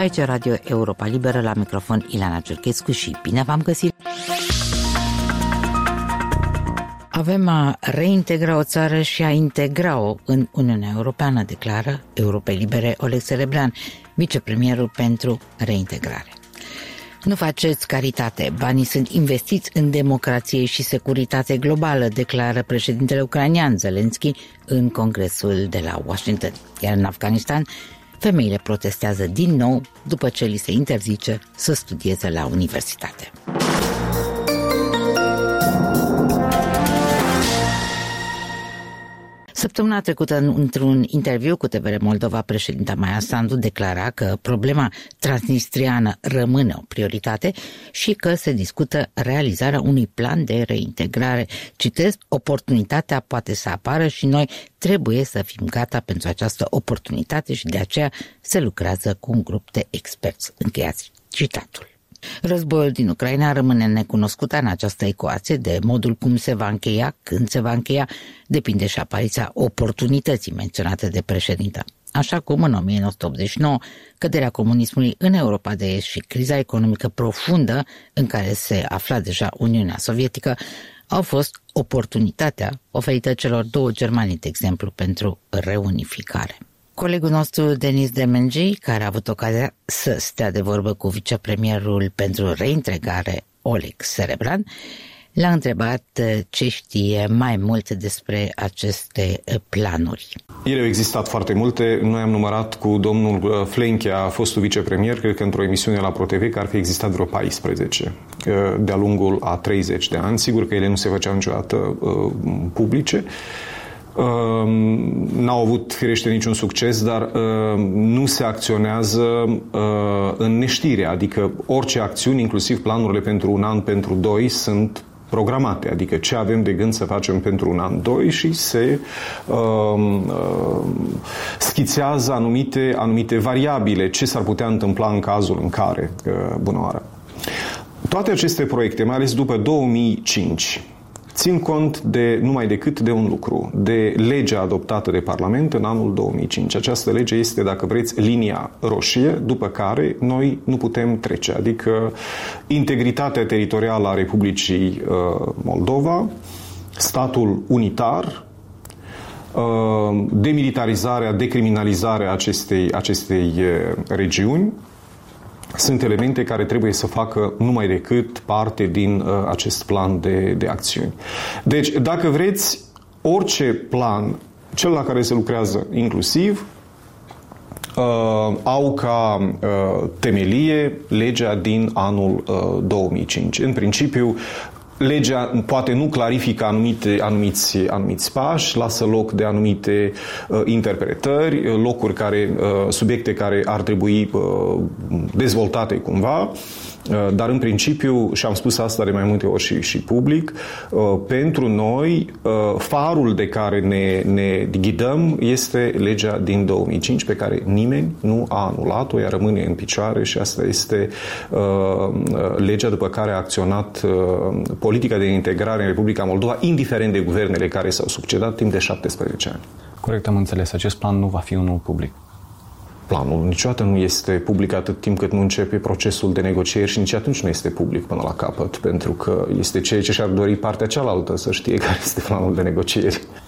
Aici Radio Europa Liberă, la microfon Ileana Cerchescu și bine v-am găsit! Avem a reintegra o țară și a integra-o în Uniunea Europeană, declară Europei Libere Oleg Serebrean, vicepremierul pentru reintegrare. Nu faceți caritate, banii sunt investiți în democrație și securitate globală, declară președintele ucrainean Zelensky în Congresul de la Washington. Iar în Afganistan, femeile protestează din nou după ce li se interzice să studieze la universitate. Săptămâna trecută, într-un interviu cu TVR Moldova, președinta Maia Sandu declara că problema transnistriană rămâne o prioritate și că se discută realizarea unui plan de reintegrare. Citez, oportunitatea poate să apară și noi trebuie să fim gata pentru această oportunitate și de aceea se lucrează cu un grup de experți. Încheiați citatul. Războiul din Ucraina rămâne necunoscut în această ecuație, de modul cum se va încheia, când se va încheia, depinde și apariția oportunității menționate de președintă. Așa cum în 1989, căderea comunismului în Europa de Est și criza economică profundă în care se afla deja Uniunea Sovietică au fost oportunitatea oferită celor două Germanii, de exemplu, pentru reunificare. Colegul nostru, Denis Demengi, care a avut ocazia să stea de vorbă cu vicepremierul pentru reintegrare, Oleg Serebrean, l-a întrebat ce știe mai multe despre aceste planuri. Ele au existat foarte multe. Noi am numărat cu domnul Flenchea, fostul vicepremier, cred că într-o emisiune la ProTV, că ar fi existat vreo 14 de-a lungul a 30 de ani. Sigur că ele nu se făceau niciodată publice. N-au avut, firește, niciun succes, dar nu se acționează în neștire, adică orice acțiuni, inclusiv planurile pentru un an, pentru doi, sunt programate, adică ce avem de gând să facem pentru un an, doi și se schițează anumite variabile, ce s-ar putea întâmpla în cazul în care, bună oară. Toate aceste proiecte, mai ales după 2005, țin cont de numai decât de un lucru, de legea adoptată de Parlament în anul 2005. Această lege este, dacă vreți, linia roșie, după care noi nu putem trece. Adică integritatea teritorială a Republicii Moldova, statul unitar, demilitarizarea, decriminalizarea acestei regiuni, sunt elemente care trebuie să facă numai decât parte din acest plan de acțiuni. Deci, dacă vreți, orice plan, cel la care se lucrează inclusiv, au ca temelie legea din anul 2005. În principiu, legea poate nu clarifică anumiți pași, lasă loc de anumite interpretări, subiecte care ar trebui dezvoltate cumva, dar în principiu, și am spus asta de mai multe ori și public, pentru noi farul de care ne ghidăm este legea din 2005 pe care nimeni nu a anulat-o, ea rămâne în picioare și asta este legea după care a acționat politica de integrare în Republica Moldova, indiferent de guvernele care s-au succedat timp de 17 ani. Corect, am înțeles. Acest plan nu va fi unul public. Planul niciodată nu este public atât timp cât nu începe procesul de negocieri și nici atunci nu este public până la capăt, pentru că este ceea ce și-ar dori partea cealaltă să știe care este planul de negocieri.